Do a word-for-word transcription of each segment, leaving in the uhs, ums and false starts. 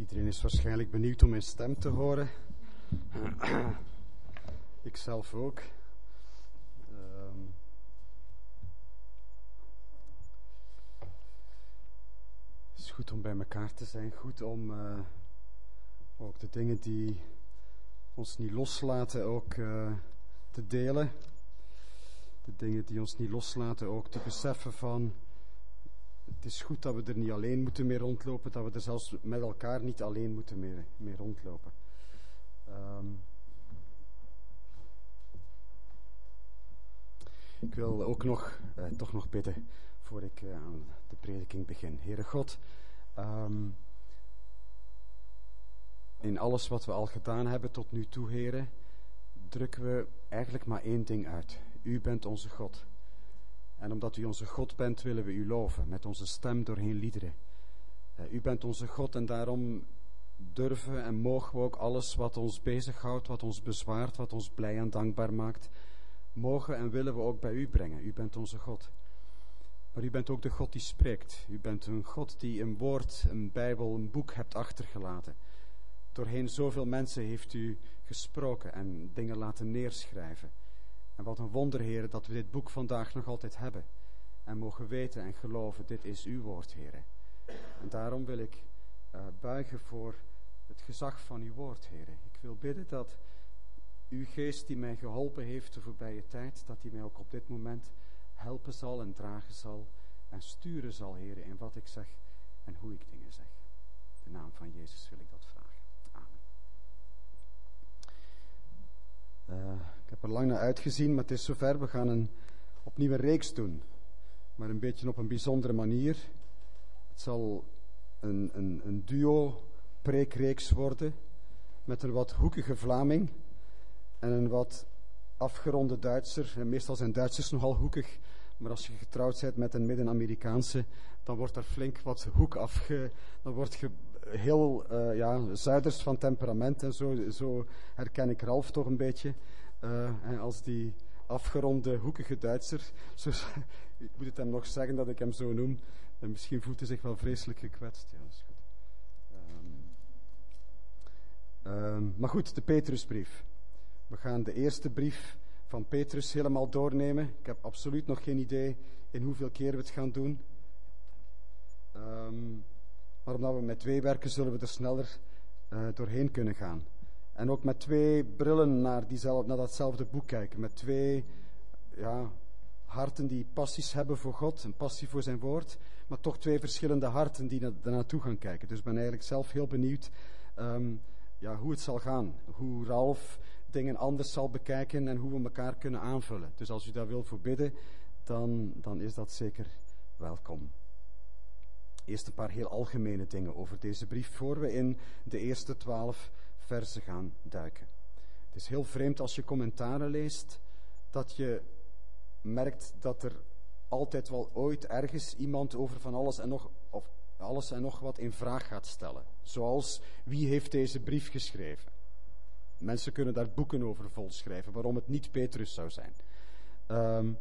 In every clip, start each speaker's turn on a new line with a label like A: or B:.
A: Iedereen is waarschijnlijk benieuwd om mijn stem te horen. Ik zelf ook. Um, het is goed om bij elkaar te zijn. Goed om uh, ook de dingen die ons niet loslaten ook uh, te delen. De dingen die ons niet loslaten ook te beseffen van... Het is goed dat we er niet alleen moeten mee rondlopen, dat we er zelfs met elkaar niet alleen moeten mee, mee rondlopen. Um, ik wil ook nog, uh, toch nog bidden voor ik uh, aan de prediking begin. Heere God, um, in alles wat we al gedaan hebben tot nu toe, Heere, drukken we eigenlijk maar één ding uit. U bent onze God. En omdat u onze God bent, willen we u loven, met onze stem doorheen liederen. Uh, u bent onze God en daarom durven en mogen we ook alles wat ons bezighoudt, wat ons bezwaart, wat ons blij en dankbaar maakt, mogen en willen we ook bij u brengen. U bent onze God. Maar u bent ook de God die spreekt. U bent een God die een woord, een Bijbel, een boek hebt achtergelaten. Doorheen zoveel mensen heeft u gesproken en dingen laten neerschrijven. En wat een wonder, Heer, dat we dit boek vandaag nog altijd hebben. En mogen weten en geloven, dit is uw woord, Heer. En daarom wil ik uh, buigen voor het gezag van uw woord, Heer. Ik wil bidden dat uw geest die mij geholpen heeft de voorbije tijd, dat hij mij ook op dit moment helpen zal en dragen zal en sturen zal, Heer, in wat ik zeg en hoe ik dingen zeg. In de naam van Jezus wil ik dat vragen. Uh, ik heb er lang naar uitgezien, maar het is zover. We gaan een, opnieuw een reeks doen. Maar een beetje op een bijzondere manier. Het zal een, een, een duo-preekreeks worden. Met een wat hoekige Vlaming. En een wat afgeronde Duitser. En meestal zijn Duitsers nogal hoekig. Maar als je getrouwd bent met een Midden-Amerikaanse, dan wordt er flink wat hoek afge... Dan wordt je heel uh, ja, Zuiders van temperament en zo. Zo herken ik Ralf toch een beetje. Uh, als die afgeronde, hoekige Duitser. Zo, ik moet het hem nog zeggen dat ik hem zo noem. En misschien voelt hij zich wel vreselijk gekwetst. Ja, dat is goed. Um, um, maar goed, de Petrusbrief. We gaan de eerste brief van Petrus helemaal doornemen. Ik heb absoluut nog geen idee in hoeveel keer we het gaan doen. Um, maar omdat we met twee werken, zullen we er sneller uh, doorheen kunnen gaan. En ook met twee brillen naar, diezelfde, naar datzelfde boek kijken. Met twee ja, harten die passies hebben voor God, een passie voor zijn woord. Maar toch twee verschillende harten die na, naartoe gaan kijken. Dus ik ben eigenlijk zelf heel benieuwd um, ja, hoe het zal gaan. Hoe Ralf dingen anders zal bekijken en hoe we elkaar kunnen aanvullen. Dus als u daar wil voor bidden, dan, dan is dat zeker welkom. Eerst een paar heel algemene dingen over deze brief, voor we in de eerste twaalf versen gaan duiken. Het is heel vreemd als je commentaren leest, dat je merkt dat er altijd wel ooit ergens iemand over van alles en nog, of alles en nog wat in vraag gaat stellen. Zoals, wie heeft deze brief geschreven? Mensen kunnen daar boeken over volschrijven, waarom het niet Petrus zou zijn. Um,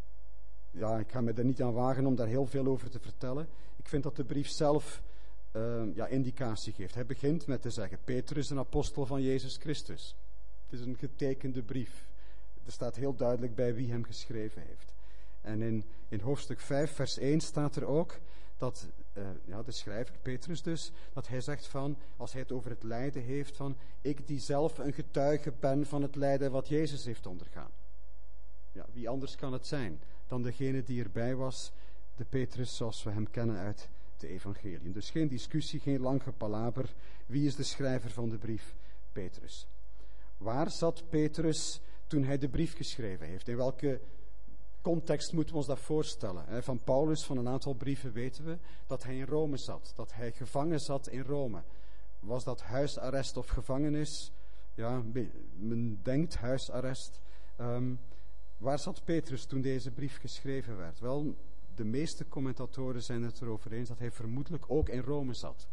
A: ja, ik ga me er niet aan wagen om daar heel veel over te vertellen. Ik vind dat de brief zelf uh, ja, indicatie geeft. Hij begint met te zeggen, Petrus, een apostel van Jezus Christus. Het is een getekende brief. Er staat heel duidelijk bij wie hem geschreven heeft. En in, in hoofdstuk vijf, vers één staat er ook dat uh, ja, de schrijver, Petrus dus, dat hij zegt van, als hij het over het lijden heeft van, ik die zelf een getuige ben van het lijden wat Jezus heeft ondergaan. Ja, wie anders kan het zijn dan degene die erbij was, de Petrus zoals we hem kennen uit de evangeliën. Dus geen discussie, geen lang gepalaver. Wie is de schrijver van de brief? Petrus. Waar zat Petrus toen hij de brief geschreven heeft? In welke context moeten we ons dat voorstellen? Van Paulus, van een aantal brieven weten we dat hij in Rome zat. Dat hij gevangen zat in Rome. Was dat huisarrest of gevangenis? Ja, men denkt huisarrest. Um, waar zat Petrus toen deze brief geschreven werd? Wel, de meeste commentatoren zijn het erover eens dat hij vermoedelijk ook in Rome zat.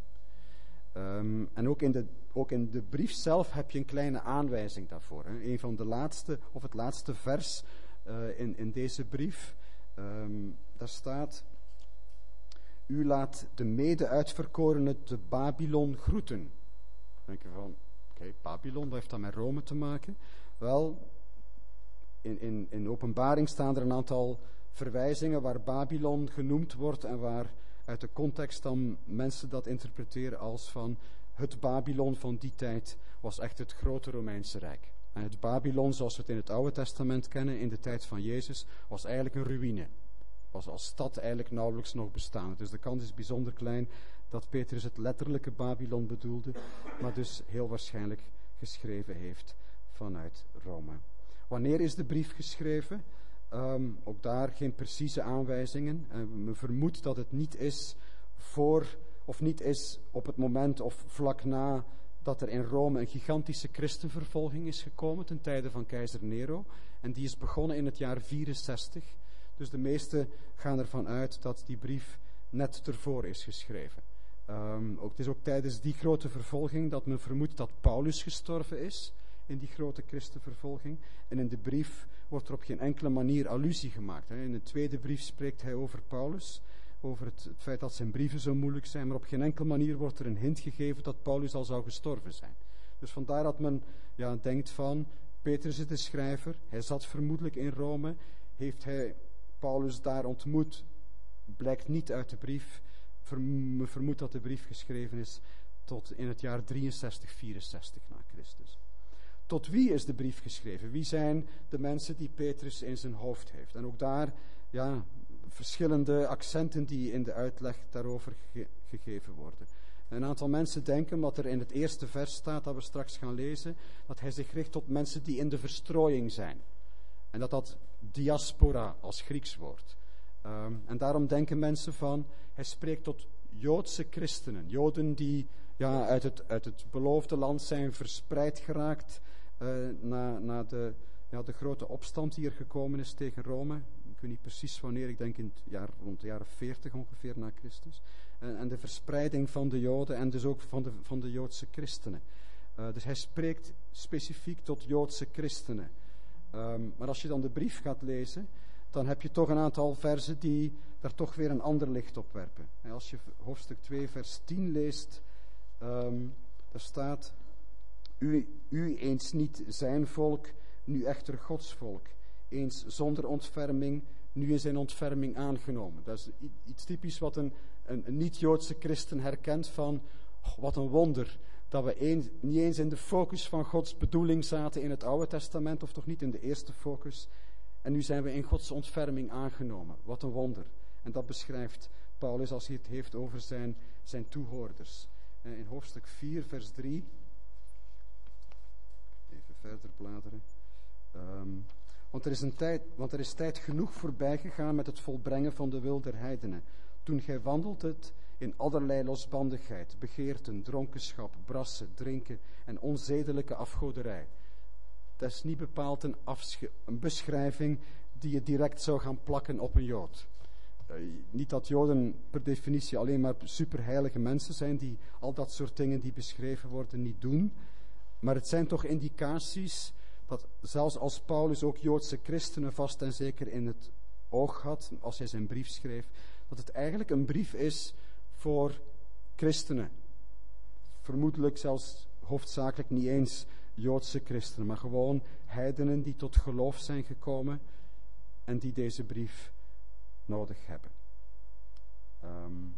A: Um, en ook in, de, ook in de brief zelf heb je een kleine aanwijzing daarvoor. Hè. Een van de laatste, of het laatste vers uh, in, in deze brief, um, daar staat: u laat de mede-uitverkorenen te Babylon groeten. Dan denk je van, oké, okay, Babylon, wat heeft dat met Rome te maken? Wel, in, in, in openbaring staan er een aantal verwijzingen waar Babylon genoemd wordt en waar uit de context dan mensen dat interpreteren als van het Babylon van die tijd was echt het grote Romeinse Rijk. En het Babylon, zoals we het in het Oude Testament kennen, in de tijd van Jezus, was eigenlijk een ruïne. Was als stad eigenlijk nauwelijks nog bestaande. Dus de kans is bijzonder klein dat Petrus het letterlijke Babylon bedoelde, maar dus heel waarschijnlijk geschreven heeft vanuit Rome. Wanneer is de brief geschreven? Um, ook daar geen precieze aanwijzingen. Uh, men vermoedt dat het niet is voor, of niet is op het moment of vlak na dat er in Rome een gigantische christenvervolging is gekomen ten tijde van keizer Nero. En die is begonnen in het jaar vierenzestig. Dus de meesten gaan ervan uit dat die brief net ervoor is geschreven. Um, ook, het is ook tijdens die grote vervolging dat men vermoedt dat Paulus gestorven is in die grote christenvervolging. En in de brief wordt er op geen enkele manier allusie gemaakt. Hè. In de tweede brief spreekt hij over Paulus, over het, het feit dat zijn brieven zo moeilijk zijn, maar op geen enkele manier wordt er een hint gegeven dat Paulus al zou gestorven zijn. Dus vandaar dat men ja, denkt van, Petrus is de schrijver, hij zat vermoedelijk in Rome, heeft hij Paulus daar ontmoet, blijkt niet uit de brief. Men vermoedt dat de brief geschreven is tot in het jaar drieënzestig, vierenzestig na Christus. Tot wie is de brief geschreven? Wie zijn de mensen die Petrus in zijn hoofd heeft? En ook daar, ja, verschillende accenten die in de uitleg daarover ge- gegeven worden. Een aantal mensen denken, wat er in het eerste vers staat, dat we straks gaan lezen, dat hij zich richt tot mensen die in de verstrooiing zijn. En dat dat diaspora als Grieks woord. Um, en daarom denken mensen van, hij spreekt tot Joodse christenen. Joden die ja, uit, het, uit het beloofde land zijn verspreid geraakt uh, na, na de, ja, de grote opstand die er gekomen is tegen Rome. Ik weet niet precies wanneer, ik denk in het jaar, rond de jaren veertig ongeveer na Christus. En, en de verspreiding van de Joden en dus ook van de, van de Joodse christenen. Uh, dus hij spreekt specifiek tot Joodse christenen. Um, maar als je dan de brief gaat lezen, dan heb je toch een aantal verzen die daar toch weer een ander licht op werpen. En als je hoofdstuk twee vers tien leest, um, daar staat, u, u eens niet zijn volk, nu echter Gods volk. Eens zonder ontferming, nu in zijn ontferming aangenomen. Dat is iets typisch wat een, een, een niet-Joodse christen herkent van, oh, wat een wonder, dat we een, niet eens in de focus van Gods bedoeling zaten in het Oude Testament, of toch niet in de eerste focus. En nu zijn we in Gods ontferming aangenomen. Wat een wonder. En dat beschrijft Paulus als hij het heeft over zijn, zijn toehoorders. In hoofdstuk vier, vers drie. Even verder bladeren. Um, want, er is een tijd, want er is tijd genoeg voorbij gegaan met het volbrengen van de wil der heidenen. Toen gij wandelt het in allerlei losbandigheid, begeerten, dronkenschap, brassen, drinken en onzedelijke afgoderij. Dat is niet bepaald een, afsch- een beschrijving die je direct zou gaan plakken op een Jood. Uh, niet dat Joden per definitie alleen maar superheilige mensen zijn die al dat soort dingen die beschreven worden niet doen. Maar het zijn toch indicaties dat zelfs als Paulus ook Joodse christenen vast en zeker in het oog had, als hij zijn brief schreef, dat het eigenlijk een brief is voor christenen. Vermoedelijk zelfs hoofdzakelijk niet eens Joodse christenen, maar gewoon heidenen die tot geloof zijn gekomen en die deze brief nodig hebben. Um,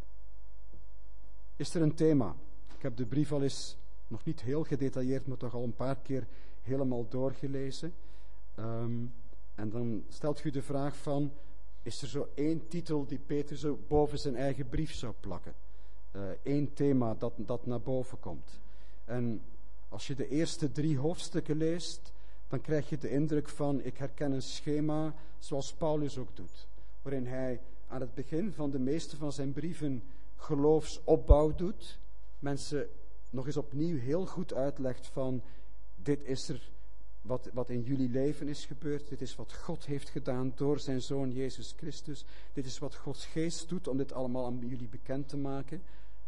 A: is er een thema? Ik heb de brief al eens, nog niet heel gedetailleerd, maar toch al een paar keer helemaal doorgelezen. Um, en dan stelt u de vraag van, is er zo één titel die Petrus zo boven zijn eigen brief zou plakken? Eén uh, thema dat, dat naar boven komt. En als je de eerste drie hoofdstukken leest, dan krijg je de indruk van, ik herken een schema zoals Paulus ook doet. Waarin hij aan het begin van de meeste van zijn brieven geloofsopbouw doet. Mensen nog eens opnieuw heel goed uitlegt van, dit is er wat, wat in jullie leven is gebeurd. Dit is wat God heeft gedaan door zijn Zoon Jezus Christus. Dit is wat Gods geest doet om dit allemaal aan jullie bekend te maken.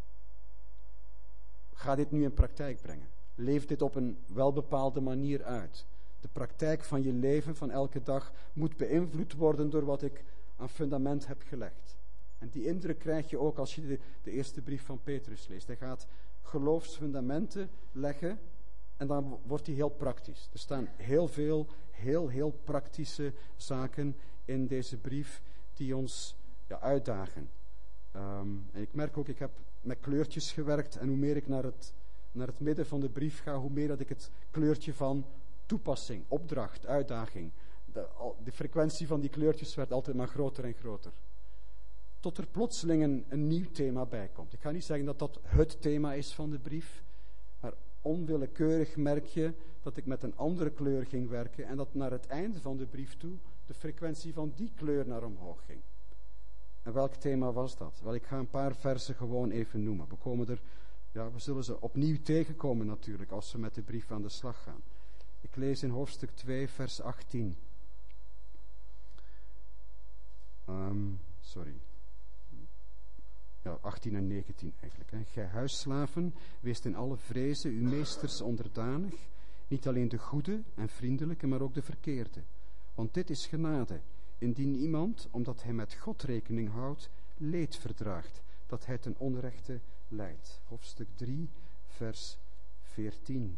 A: Ga dit nu in praktijk brengen. Leef dit op een welbepaalde manier uit. De praktijk van je leven van elke dag moet beïnvloed worden door wat ik aan fundament heb gelegd. En die indruk krijg je ook als je de, de eerste brief van Petrus leest. Hij gaat geloofsfundamenten leggen en dan wordt hij heel praktisch. Er staan heel veel, heel, heel praktische zaken in deze brief die ons ja, uitdagen. Um, en ik merk ook, ik heb met kleurtjes gewerkt en hoe meer ik naar het, naar het midden van de brief ga, hoe meer dat ik het kleurtje van toepassing, opdracht, uitdaging, de, de frequentie van die kleurtjes werd altijd maar groter en groter. Tot er plotseling een, een nieuw thema bij komt. Ik ga niet zeggen dat dat het thema is van de brief, maar onwillekeurig merk je dat ik met een andere kleur ging werken en dat naar het einde van de brief toe de frequentie van die kleur naar omhoog ging. En welk thema was dat? Wel, ik ga een paar versen gewoon even noemen. We komen er, ja, we zullen ze opnieuw tegenkomen natuurlijk als we met de brief aan de slag gaan. Ik lees in hoofdstuk twee, vers achttien. Um, sorry. Ja, achttien en negentien eigenlijk. Hè. Gij huisslaven, weest in alle vrezen uw meesters onderdanig, niet alleen de goede en vriendelijke, maar ook de verkeerde. Want dit is genade, indien iemand, omdat hij met God rekening houdt, leed verdraagt, dat hij ten onrechte lijdt. Hoofdstuk drie, vers veertien.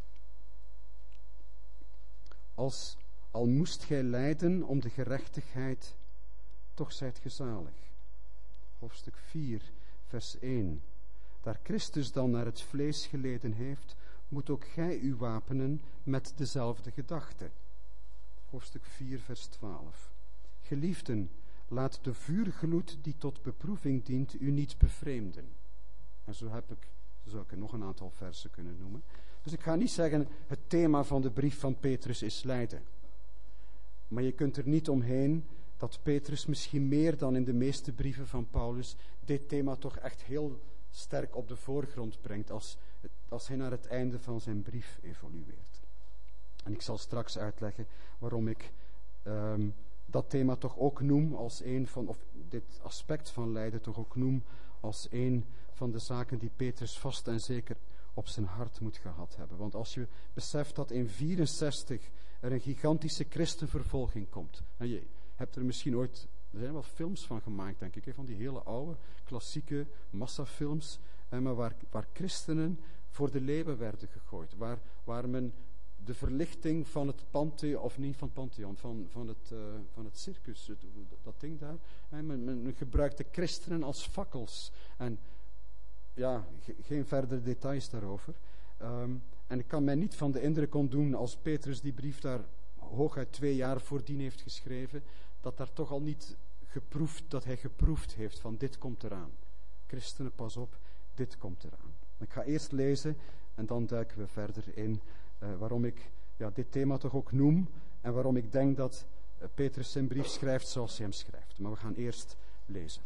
A: Als, al moest gij lijden om de gerechtigheid, toch zijt ge zalig. Hoofdstuk vier, vers één. Daar Christus dan naar het vlees geleden heeft, moet ook gij u wapenen met dezelfde gedachte. Hoofdstuk vier, vers twaalf. Geliefden, laat de vuurgloed die tot beproeving dient u niet bevreemden. En zo heb ik, zo zou ik er nog een aantal versen kunnen noemen. Dus ik ga niet zeggen, het thema van de brief van Petrus is lijden. Maar je kunt er niet omheen dat Petrus misschien meer dan in de meeste brieven van Paulus dit thema toch echt heel sterk op de voorgrond brengt als, als hij naar het einde van zijn brief evolueert. En ik zal straks uitleggen waarom ik um, dat thema toch ook noem als een van, of dit aspect van lijden toch ook noem als een van de zaken die Petrus vast en zeker op zijn hart moet gehad hebben. Want als je beseft dat in vierenzestig er een gigantische christenvervolging komt. En je hebt er misschien ooit, er zijn wel films van gemaakt, denk ik, van die hele oude, klassieke massafilms, maar waar, waar christenen voor de leeuwen werden gegooid. Waar, waar men de verlichting van het Pantheon, of niet van het Pantheon, van, van, het, uh, van het circus, het, dat ding daar, hè, men, men gebruikte christenen als fakkels. En ja, ge, geen verdere details daarover. Um, en ik kan mij niet van de indruk ontdoen, als Petrus die brief daar hooguit twee jaar voordien heeft geschreven, dat daar toch al niet geproefd, dat hij geproefd heeft van dit komt eraan. Christenen, pas op, dit komt eraan. Ik ga eerst lezen en dan duiken we verder in uh, waarom ik ja, dit thema toch ook noem en waarom ik denk dat uh, Petrus zijn brief schrijft zoals hij hem schrijft. Maar we gaan eerst lezen.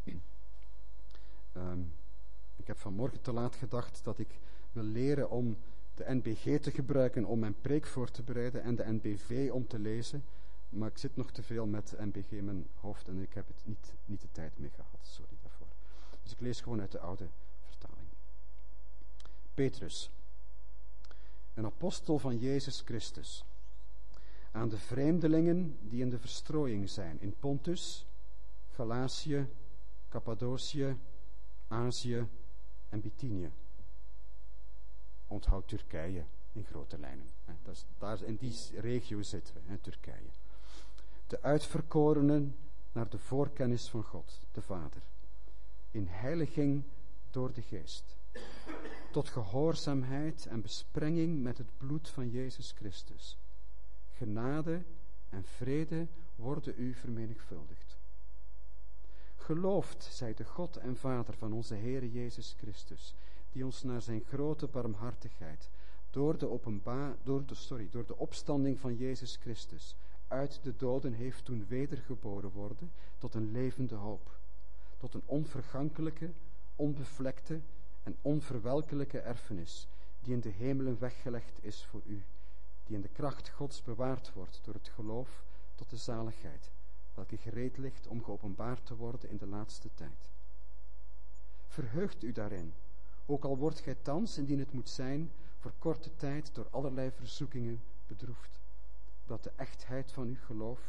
A: um, ik heb vanmorgen te laat gedacht dat ik wil leren om de N B G te gebruiken om mijn preek voor te bereiden en de N B V om te lezen. Maar ik zit nog te veel met N B G in mijn hoofd en ik heb het niet, niet de tijd mee gehad. Sorry daarvoor. Dus ik lees gewoon uit de oude vertaling. Petrus, een apostel van Jezus Christus, aan de vreemdelingen die in de verstrooiing zijn in Pontus, Galatië, Cappadocië, Azië en Bithynië. Onthoud Turkije in grote lijnen. Dat is, daar in die regio zitten we, hè, Turkije. De uitverkorenen naar de voorkennis van God, de Vader. In heiliging door de Geest. Tot gehoorzaamheid en besprenging met het bloed van Jezus Christus. Genade en vrede worden u vermenigvuldigd. Geloofd zij de God en Vader van onze Heere Jezus Christus, die ons naar zijn grote barmhartigheid, door de, openba- door, de, sorry, door de opstanding van Jezus Christus, uit de doden heeft doen wedergeboren worden tot een levende hoop, tot een onvergankelijke, onbevlekte en onverwelkelijke erfenis, die in de hemelen weggelegd is voor u, die in de kracht Gods bewaard wordt door het geloof tot de zaligheid, welke gereed ligt om geopenbaard te worden in de laatste tijd. Verheugt u daarin, ook al wordt gij thans, indien het moet zijn, voor korte tijd door allerlei verzoekingen bedroefd, dat de echtheid van uw geloof,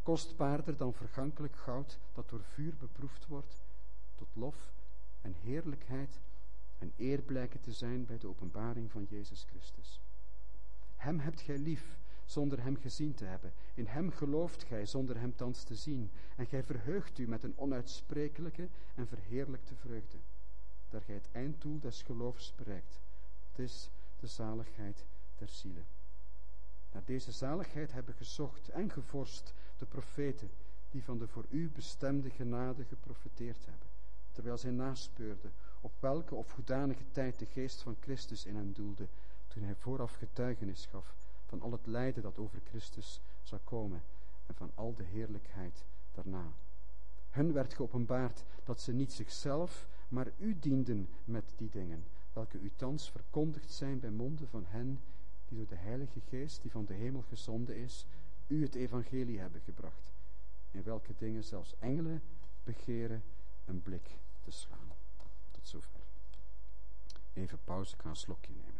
A: kostbaarder dan vergankelijk goud, dat door vuur beproefd wordt, tot lof en heerlijkheid en eer blijken te zijn bij de openbaring van Jezus Christus. Hem hebt gij lief, zonder hem gezien te hebben. In hem gelooft gij, zonder hem thans te zien. En gij verheugt u met een onuitsprekelijke en verheerlijkte vreugde, daar gij het einddoel des geloofs bereikt. Het is de zaligheid der zielen. Naar deze zaligheid hebben gezocht en gevorst de profeten, die van de voor u bestemde genade geprofeteerd hebben, terwijl zij naspeurden op welke of hoedanige tijd de geest van Christus in hen doelde, toen hij vooraf getuigenis gaf van al het lijden dat over Christus zou komen en van al de heerlijkheid daarna. Hun werd geopenbaard dat ze niet zichzelf, maar u dienden met die dingen, welke u thans verkondigd zijn bij monden van hen die door de Heilige Geest, die van de hemel gezonden is, u het evangelie hebben gebracht, in welke dingen zelfs engelen begeren een blik te slaan. Tot zover. Even pauze, ik ga een slokje nemen.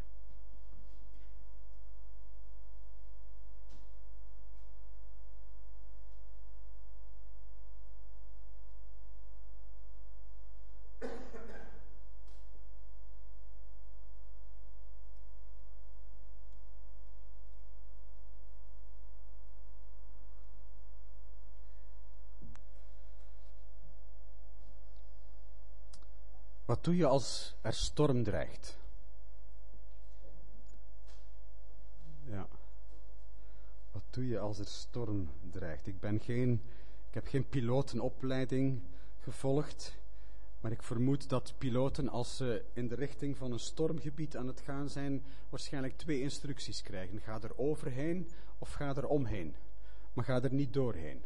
A: Wat doe je als er storm dreigt? Ja. Wat doe je als er storm dreigt? Ik ben geen, ik heb geen pilotenopleiding gevolgd, maar ik vermoed dat piloten, als ze in de richting van een stormgebied aan het gaan zijn, waarschijnlijk twee instructies krijgen. Ga er overheen of ga er omheen, maar ga er niet doorheen.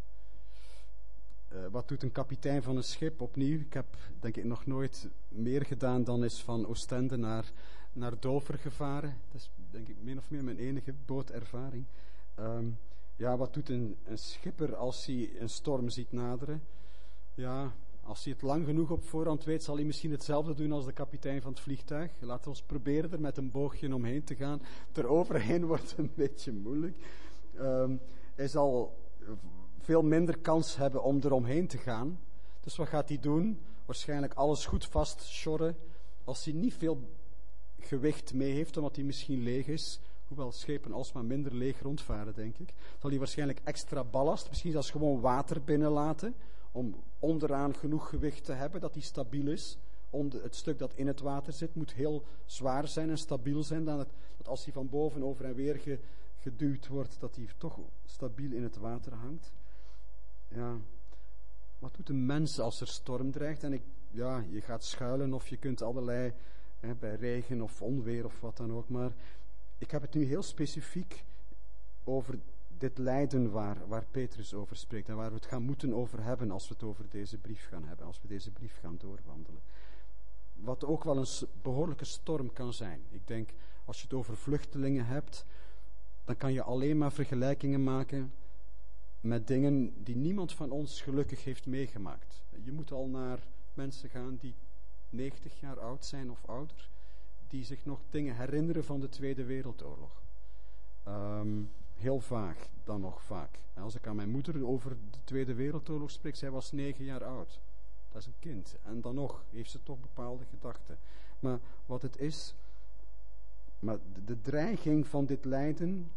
A: Uh, wat doet een kapitein van een schip? Opnieuw, ik heb denk ik nog nooit meer gedaan dan is van Oostende naar, naar Dover gevaren. Dat is denk ik min of meer mijn enige bootervaring. Um, ja, wat doet een, een schipper als hij een storm ziet naderen? Ja, als hij het lang genoeg op voorhand weet, zal hij misschien hetzelfde doen als de kapitein van het vliegtuig. Laten we ons proberen er met een boogje omheen te gaan. Eroverheen wordt een beetje moeilijk. Um, hij zal veel minder kans hebben om eromheen te gaan. Dus wat gaat hij doen? Waarschijnlijk alles goed vast sjorren. Als hij niet veel gewicht mee heeft, omdat hij misschien leeg is, hoewel schepen alsmaar minder leeg rondvaren, denk ik, zal hij waarschijnlijk extra ballast, misschien zelfs gewoon water binnenlaten, om onderaan genoeg gewicht te hebben, dat hij stabiel is. Onder het stuk dat in het water zit, moet heel zwaar zijn en stabiel zijn, dan het, dat als hij van boven over en weer ge, geduwd wordt, dat hij toch stabiel in het water hangt. Ja, wat doet een mens als er storm dreigt? En ik, ja, je gaat schuilen of je kunt allerlei, hè, bij regen of onweer of wat dan ook, maar ik heb het nu heel specifiek over dit lijden waar, waar Petrus over spreekt en waar we het gaan moeten over hebben als we het over deze brief gaan hebben, als we deze brief gaan doorwandelen. Wat ook wel een behoorlijke storm kan zijn. Ik denk, als je het over vluchtelingen hebt, dan kan je alleen maar vergelijkingen maken met dingen die niemand van ons gelukkig heeft meegemaakt. Je moet al naar mensen gaan die negentig jaar oud zijn of ouder, die zich nog dingen herinneren van de Tweede Wereldoorlog. Um, heel vaag, dan nog vaak. En als ik aan mijn moeder over de Tweede Wereldoorlog spreek, zij was negen jaar oud. Dat is een kind. En dan nog heeft ze toch bepaalde gedachten. Maar wat het is, maar de, de dreiging van dit lijden,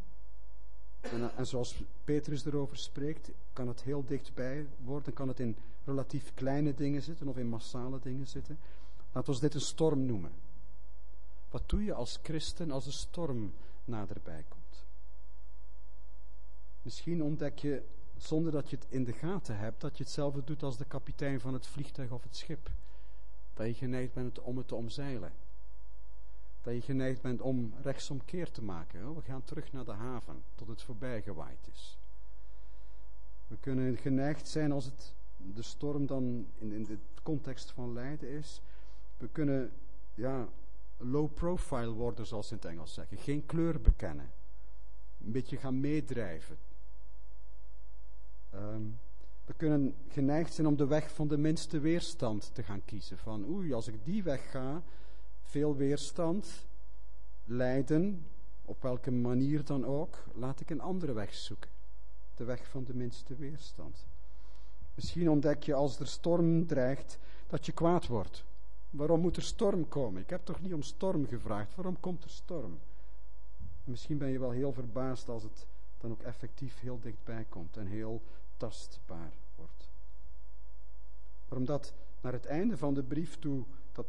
A: en, en zoals Petrus erover spreekt, kan het heel dichtbij worden, kan het in relatief kleine dingen zitten of in massale dingen zitten. Laten we dit een storm noemen. Wat doe je als christen als de storm naderbij komt? Misschien ontdek je, zonder dat je het in de gaten hebt, dat je hetzelfde doet als de kapitein van het vliegtuig of het schip. Dat je geneigd bent om het te omzeilen. Dat je geneigd bent om rechtsomkeer te maken. We gaan terug naar de haven, tot het voorbij gewaaid is. We kunnen geneigd zijn als het de storm dan in, in de context van lijden is. We kunnen, ja, low profile worden, zoals ze in het Engels zeggen. Geen kleur bekennen. Een beetje gaan meedrijven. Um, we kunnen geneigd zijn om de weg van de minste weerstand te gaan kiezen. Van oei, als ik die weg ga, veel weerstand, lijden, op welke manier dan ook, laat ik een andere weg zoeken. de weg van de minste weerstand. Misschien ontdek je als er storm dreigt dat je kwaad wordt. Waarom moet er storm komen? Ik heb toch niet om storm gevraagd? Waarom komt er storm? Misschien ben je wel heel verbaasd als het dan ook effectief heel dichtbij komt en heel tastbaar wordt. Maar omdat naar het einde van de brief toe dat,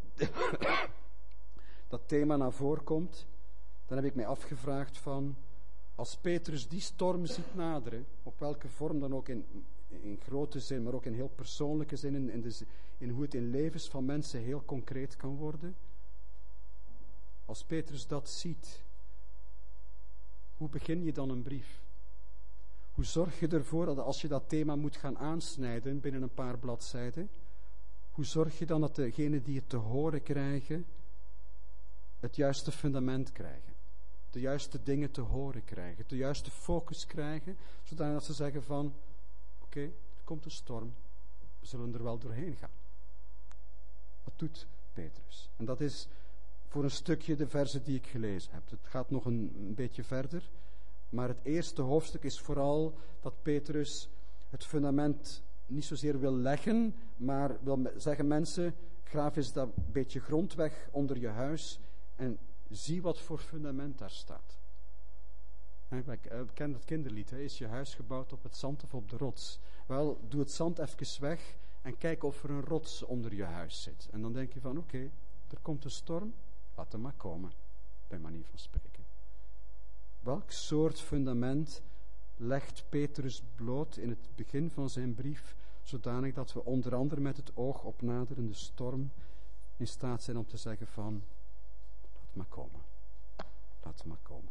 A: dat thema naar voren komt, dan heb ik mij afgevraagd van, als Petrus die storm ziet naderen, op welke vorm dan ook, in, in grote zin, maar ook in heel persoonlijke zin, in, in, de, in hoe het in levens van mensen heel concreet kan worden. Als Petrus dat ziet, hoe begin je dan een brief? Hoe zorg je ervoor dat als je dat thema moet gaan aansnijden binnen een paar bladzijden, hoe zorg je dan dat degenen die het te horen krijgen, het juiste fundament krijgen? De juiste dingen te horen krijgen, de juiste focus krijgen, zodat ze zeggen van, oké, okay, er komt een storm, we zullen er wel doorheen gaan. Wat doet Petrus? En dat is voor een stukje de verzen die ik gelezen heb. Het gaat nog een, een beetje verder, maar het eerste hoofdstuk is vooral dat Petrus het fundament niet zozeer wil leggen, maar wil zeggen, mensen, graaf eens dat beetje grond weg onder je huis en zie wat voor fundament daar staat. Ik ken dat kinderlied, hè? Is je huis gebouwd op het zand of op de rots? Wel, doe het zand even weg en kijk of er een rots onder je huis zit. En dan denk je van, oké, okay, er komt een storm, laat hem maar komen, bij manier van spreken. Welk soort fundament legt Petrus bloot in het begin van zijn brief, zodanig dat we onder andere met het oog op naderende storm in staat zijn om te zeggen van, laat maar komen, laat maar komen.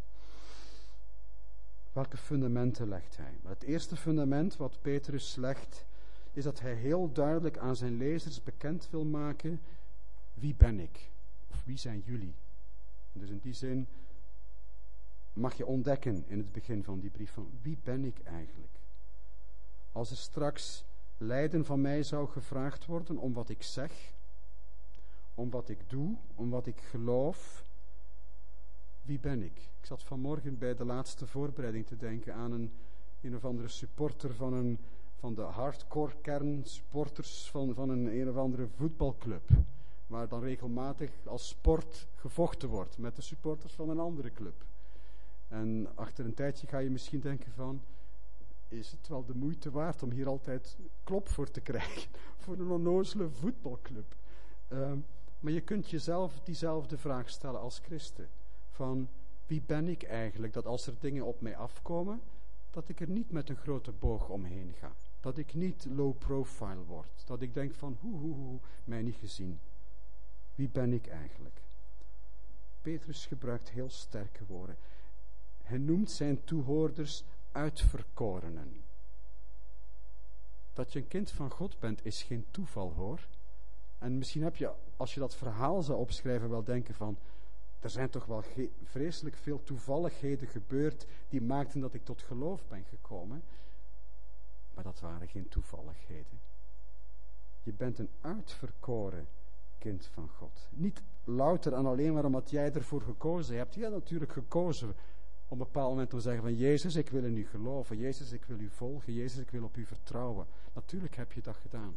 A: Welke fundamenten legt hij? Het eerste fundament wat Petrus legt, is dat hij heel duidelijk aan zijn lezers bekend wil maken, wie ben ik? Of wie zijn jullie? Dus in die zin mag je ontdekken in het begin van die brief van, wie ben ik eigenlijk? Als er straks lijden van mij zou gevraagd worden om wat ik zeg, om wat ik doe, om wat ik geloof, wie ben ik? Ik zat vanmorgen bij de laatste voorbereiding te denken aan een, een of andere supporter van, een, van de hardcore kern supporters van, van een, een of andere voetbalclub, waar dan regelmatig als sport gevochten wordt met de supporters van een andere club. En achter een tijdje ga je misschien denken van, is het wel de moeite waard om hier altijd klop voor te krijgen, voor een onnozele voetbalclub? Uh, maar je kunt jezelf diezelfde vraag stellen als christen, van wie ben ik eigenlijk, dat als er dingen op mij afkomen, dat ik er niet met een grote boog omheen ga. Dat ik niet low profile word. Dat ik denk van, hoe, hoe, hoe, mij niet gezien. Wie ben ik eigenlijk? Petrus gebruikt heel sterke woorden. Hij noemt zijn toehoorders uitverkorenen. Dat je een kind van God bent, is geen toeval, hoor. En misschien heb je, als je dat verhaal zou opschrijven, wel denken van, er zijn toch wel ge- vreselijk veel toevalligheden gebeurd die maakten dat ik tot geloof ben gekomen. Maar dat waren geen toevalligheden. Je bent een uitverkoren kind van God. Niet louter en alleen maar omdat jij ervoor gekozen hebt. Je hebt natuurlijk gekozen op een bepaald moment om te zeggen van, Jezus, ik wil in u geloven. Jezus, ik wil u volgen. Jezus, ik wil op u vertrouwen. Natuurlijk heb je dat gedaan.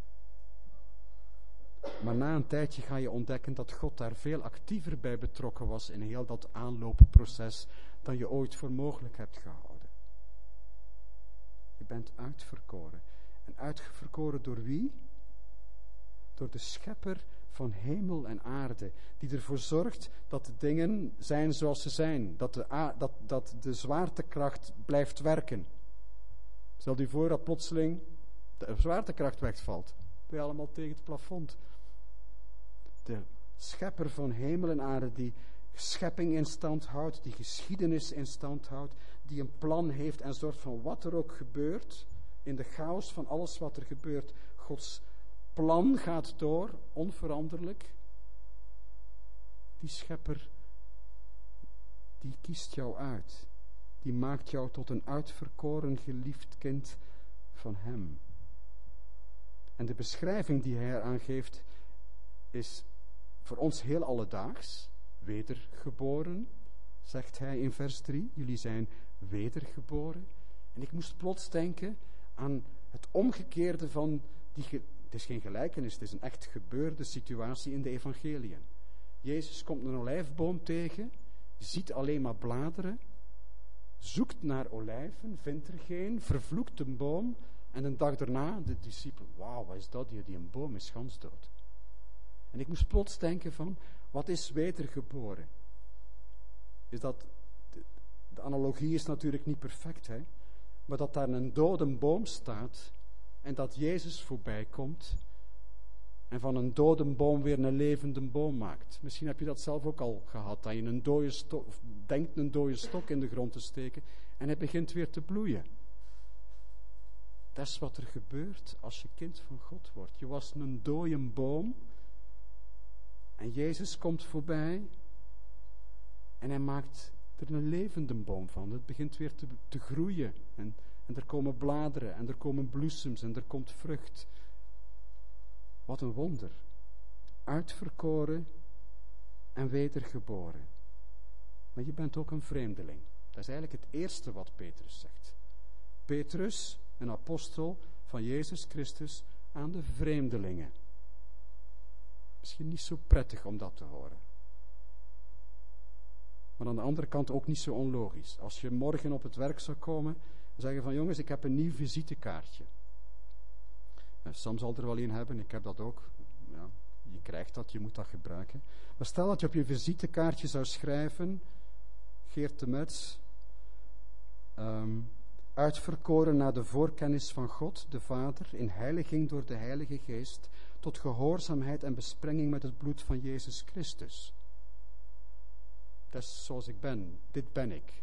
A: Maar na een tijdje ga je ontdekken dat God daar veel actiever bij betrokken was in heel dat aanloopproces dan je ooit voor mogelijk hebt gehouden. Je bent uitverkoren. En uitverkoren door wie? Door de schepper van hemel en aarde, die ervoor zorgt dat de dingen zijn zoals ze zijn. Dat de, a- dat, dat de zwaartekracht blijft werken. Stel je voor dat plotseling de zwaartekracht wegvalt. Ben je allemaal tegen het plafond. De schepper van hemel en aarde, die schepping in stand houdt, die geschiedenis in stand houdt, die een plan heeft en zorgt van wat er ook gebeurt, in de chaos van alles wat er gebeurt. Gods plan gaat door, onveranderlijk. Die schepper, die kiest jou uit. Die maakt jou tot een uitverkoren, geliefd kind van hem. En de beschrijving die hij eraan geeft, is voor ons heel alledaags. Wedergeboren, zegt hij in vers drie. Jullie zijn wedergeboren. En ik moest plots denken aan het omgekeerde van die... Ge- het is geen gelijkenis, het is een echt gebeurde situatie in de evangeliën. Jezus komt een olijfboom tegen, ziet alleen maar bladeren, zoekt naar olijven, vindt er geen, vervloekt een boom en een dag daarna de discipel, wauw, wat is dat hier, die een boom is gansdood. En ik moest plots denken van, wat is wedergeboren? Is dat, de, de analogie is natuurlijk niet perfect, hè? Maar dat daar een dode boom staat en dat Jezus voorbij komt en van een dode boom weer een levende boom maakt. Misschien heb je dat zelf ook al gehad, dat je een dode stok, denkt een dode stok in de grond te steken en hij begint weer te bloeien. Dat is wat er gebeurt als je kind van God wordt. Je was een dode boom en Jezus komt voorbij en hij maakt er een levende boom van. Het begint weer te, te groeien en, en er komen bladeren en er komen bloesems en er komt vrucht. Wat een wonder. Uitverkoren en wedergeboren. Maar je bent ook een vreemdeling. Dat is eigenlijk het eerste wat Petrus zegt. Petrus, een apostel van Jezus Christus aan de vreemdelingen. Misschien niet zo prettig om dat te horen. Maar aan de andere kant ook niet zo onlogisch. Als je morgen op het werk zou komen en zeggen van jongens, ik heb een nieuw visitekaartje. Sam zal er wel een hebben, ik heb dat ook. Ja, je krijgt dat, je moet dat gebruiken. Maar stel dat je op je visitekaartje zou schrijven, Geert de Mets, um, uitverkoren naar de voorkennis van God, de Vader, in heiliging door de Heilige Geest, tot gehoorzaamheid en besprenging met het bloed van Jezus Christus. Dat is zoals ik ben, dit ben ik.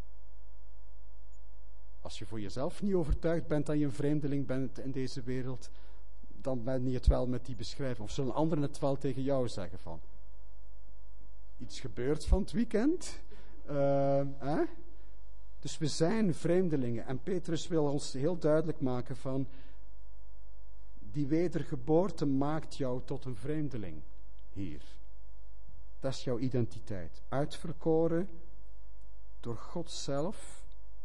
A: Als je voor jezelf niet overtuigd bent dat je een vreemdeling bent in deze wereld, dan ben je het wel met die beschrijving. Of zullen anderen het wel tegen jou zeggen van, iets gebeurt van het weekend? Uh, hè? Dus we zijn vreemdelingen. En Petrus wil ons heel duidelijk maken van, die wedergeboorte maakt jou tot een vreemdeling hier. Dat is jouw identiteit. Uitverkoren door God zelf.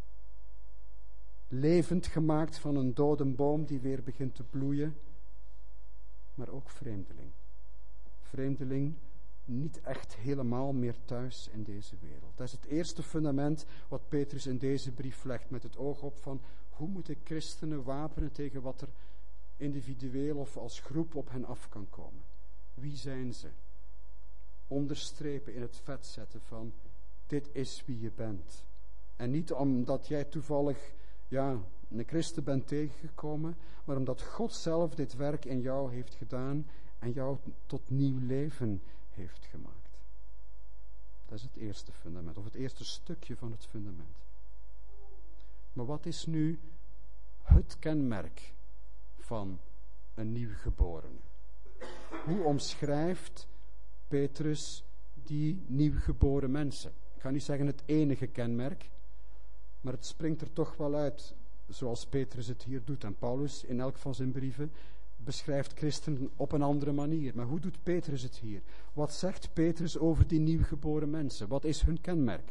A: Levend gemaakt van een dode boom die weer begint te bloeien. Maar ook vreemdeling. Vreemdeling niet echt helemaal meer thuis in deze wereld. Dat is het eerste fundament wat Petrus in deze brief legt. Met het oog op van hoe moeten christenen wapenen tegen wat er individueel of als groep op hen af kan komen. Wie zijn ze? Onderstrepen in het vet zetten van dit is wie je bent. En niet omdat jij toevallig ja, een christen bent tegengekomen, maar omdat God zelf dit werk in jou heeft gedaan en jou tot nieuw leven heeft gemaakt. Dat is het eerste fundament, of het eerste stukje van het fundament. Maar wat is nu het kenmerk van een nieuwgeborene? Hoe omschrijft Petrus die nieuwgeboren mensen? Ik ga niet zeggen het enige kenmerk, maar het springt er toch wel uit, zoals Petrus het hier doet. En Paulus, in elk van zijn brieven, beschrijft christenen op een andere manier. Maar hoe doet Petrus het hier? Wat zegt Petrus over die nieuwgeboren mensen? Wat is hun kenmerk?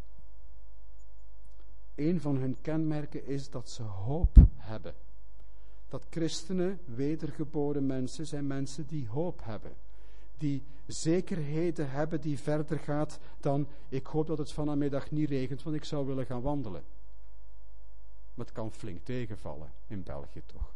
A: Een van hun kenmerken is dat ze hoop hebben. Dat christenen, wedergeboren mensen, zijn mensen die hoop hebben. Die zekerheden hebben die verder gaat dan, ik hoop dat het vanmiddag niet regent, want ik zou willen gaan wandelen. Maar het kan flink tegenvallen, in België toch.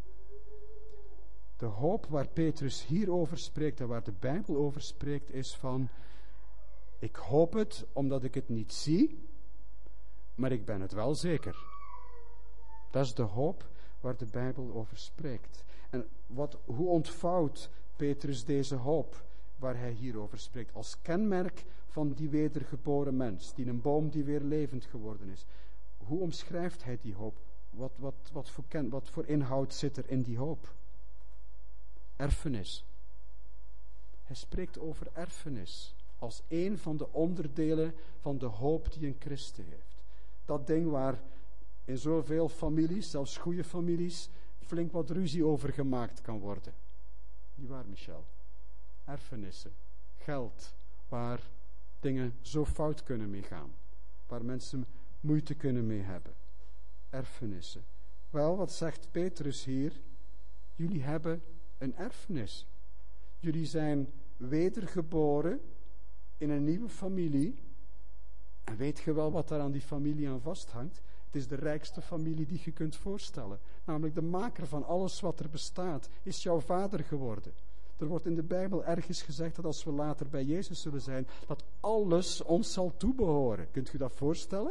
A: De hoop waar Petrus hier over spreekt en waar de Bijbel over spreekt is van, ik hoop het omdat ik het niet zie, maar ik ben het wel zeker. Dat is de hoop waar de Bijbel over spreekt. En wat, hoe ontvouwt Petrus deze hoop waar hij hier over spreekt als kenmerk van die wedergeboren mens, die een boom die weer levend geworden is? Hoe omschrijft hij die hoop? Wat, wat, wat, voor, ken, wat voor inhoud zit er in die hoop? Erfenis. Hij spreekt over erfenis als een van de onderdelen van de hoop die een christen heeft. Dat ding waar in zoveel families, zelfs goede families, flink wat ruzie over gemaakt kan worden. Niet waar, Michel? Erfenissen, geld, waar dingen zo fout kunnen mee gaan. Waar mensen moeite kunnen mee hebben. erfenissen. Wel, wat zegt Petrus hier? Jullie hebben een erfenis. Jullie zijn wedergeboren in een nieuwe familie. En weet je wel wat daar aan die familie aan vasthangt? Het is de rijkste familie die je kunt voorstellen. Namelijk de maker van alles wat er bestaat, is jouw vader geworden. Er wordt in de Bijbel ergens gezegd dat als we later bij Jezus zullen zijn, dat alles ons zal toebehoren. Kunt u dat voorstellen?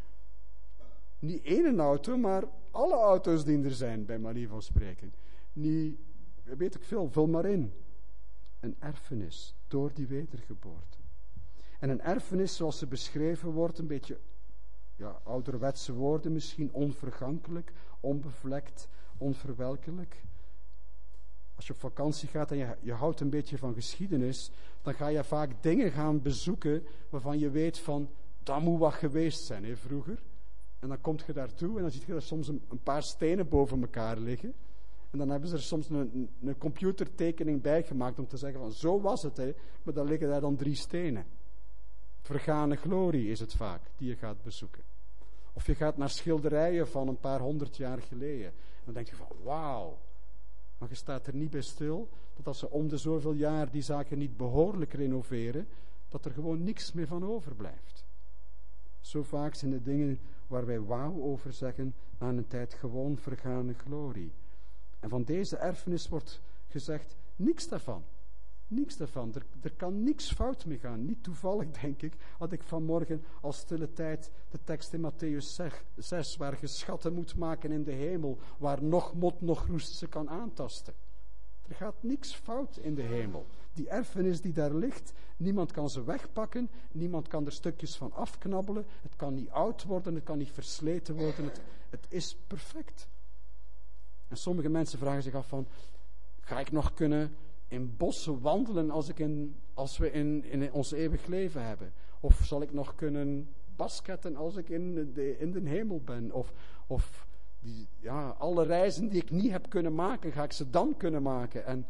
A: Niet één auto, maar alle auto's die er zijn, bij manier van spreken. Niet, weet ik veel, vul maar in. Een erfenis door die wedergeboorte. En een erfenis, zoals ze beschreven wordt, een beetje ja, ouderwetse woorden misschien, onvergankelijk, onbevlekt, onverwelkelijk. Als je op vakantie gaat en je, je houdt een beetje van geschiedenis, dan ga je vaak dingen gaan bezoeken waarvan je weet van, dat moet wat geweest zijn, hè, vroeger. En dan kom je daartoe en dan zie je er soms een, een paar stenen boven elkaar liggen. En dan hebben ze er soms een, een computertekening bij gemaakt om te zeggen van, zo was het, hè, maar dan liggen daar dan drie stenen. Vergane glorie is het vaak, die je gaat bezoeken. Of je gaat naar schilderijen van een paar honderd jaar geleden. Dan denk je van, wauw. Maar je staat er niet bij stil, dat als ze om de zoveel jaar die zaken niet behoorlijk renoveren, dat er gewoon niks meer van overblijft. Zo vaak zijn de dingen waar wij wauw over zeggen, na een tijd gewoon vergane glorie. En van deze erfenis wordt gezegd, niks daarvan. Niks daarvan. Er, er kan niks fout mee gaan. Niet toevallig, denk ik, had ik vanmorgen als stille tijd de tekst in Matthäus zes, waar je schatten moet maken in de hemel, waar nog mot, nog roest ze kan aantasten. Er gaat niks fout in de hemel. Die erfenis die daar ligt, niemand kan ze wegpakken, niemand kan er stukjes van afknabbelen, het kan niet oud worden, het kan niet versleten worden, het, het is perfect. En sommige mensen vragen zich af van, ga ik nog kunnen in bossen wandelen als, ik in, als we in, in ons eeuwig leven hebben? Of zal ik nog kunnen basketten als ik in de, in de hemel ben? Of, of die, ja, alle reizen die ik niet heb kunnen maken, ga ik ze dan kunnen maken? En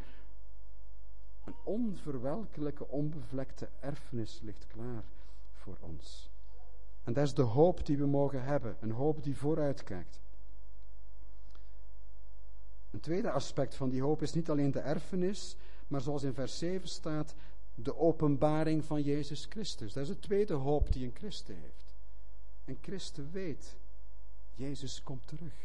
A: een onverwelkelijke, onbevlekte erfenis ligt klaar voor ons. En dat is de hoop die we mogen hebben. Een hoop die vooruitkijkt. Een tweede aspect van die hoop is niet alleen de erfenis, maar zoals in vers zeven staat, de openbaring van Jezus Christus. Dat is de tweede hoop die een christen heeft. Een christen weet, Jezus komt terug.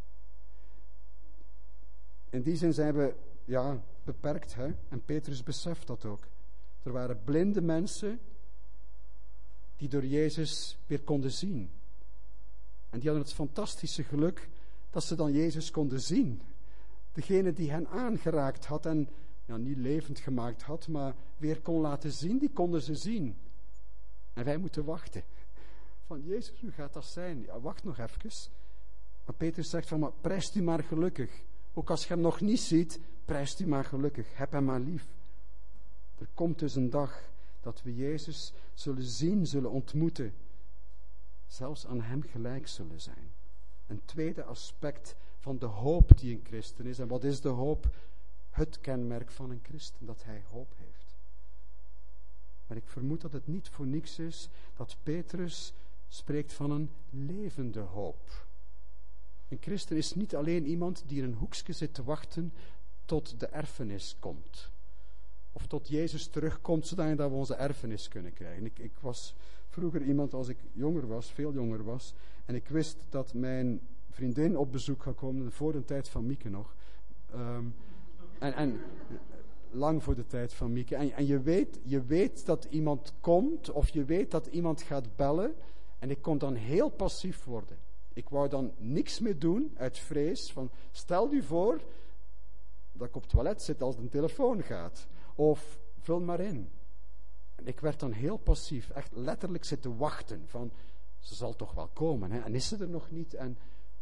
A: In die zin zijn we ja, beperkt, hè? En Petrus beseft dat ook. Er waren blinde mensen die door Jezus weer konden zien. En die hadden het fantastische geluk dat ze dan Jezus konden zien. Degene die hen aangeraakt had en ja, niet levend gemaakt had, maar weer kon laten zien, die konden ze zien. En wij moeten wachten. Van Jezus, hoe gaat dat zijn? Ja, wacht nog even. Maar Petrus zegt van, maar prijst u maar gelukkig. Ook als je hem nog niet ziet, prijst u maar gelukkig. Heb hem maar lief. Er komt dus een dag dat we Jezus zullen zien, zullen ontmoeten. Zelfs aan hem gelijk zullen zijn. Een tweede aspect van de hoop die een christen is. En wat is de hoop? Het kenmerk van een christen, dat hij hoop heeft. Maar ik vermoed dat het niet voor niks is dat Petrus spreekt van een levende hoop. Een christen is niet alleen iemand die in een hoekje zit te wachten tot de erfenis komt. Of tot Jezus terugkomt, zodat we onze erfenis kunnen krijgen. Ik, ik was vroeger iemand, als ik jonger was, veel jonger was, en ik wist dat mijn vriendin op bezoek gaat komen, voor de tijd van Mieke nog. Um, en, en lang voor de tijd van Mieke. En, en je, weet, je weet dat iemand komt, of je weet dat iemand gaat bellen, en ik kon dan heel passief worden. Ik wou dan niks meer doen, uit vrees van, stel u voor dat ik op het toilet zit als de telefoon gaat. Of vul maar in. En ik werd dan heel passief, echt letterlijk zitten wachten van, ze zal toch wel komen, hè? En is ze er nog niet? En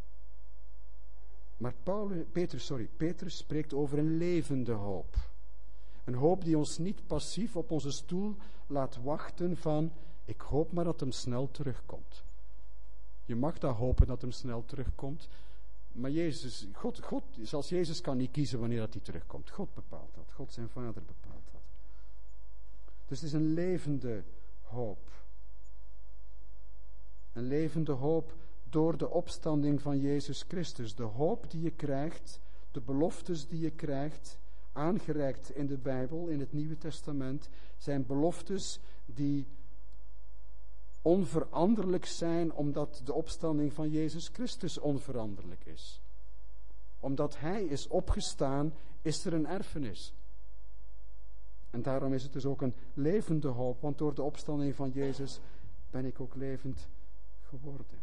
A: Maar Paulus, Petrus, sorry, Petrus spreekt over een levende hoop. Een hoop die ons niet passief op onze stoel laat wachten van, ik hoop maar dat hem snel terugkomt. Je mag daar hopen dat hem snel terugkomt, maar Jezus, God, God, zelfs Jezus kan niet kiezen wanneer dat hij terugkomt. God bepaalt dat, God zijn Vader bepaalt dat. Dus het is een levende hoop. Een levende hoop door de opstanding van Jezus Christus. De hoop die je krijgt, de beloftes die je krijgt, aangereikt in de Bijbel, in het Nieuwe Testament, zijn beloftes die onveranderlijk zijn, omdat de opstanding van Jezus Christus onveranderlijk is. Omdat Hij is opgestaan, is er een erfenis. En daarom is het dus ook een levende hoop, want door de opstanding van Jezus ben ik ook levend geworden.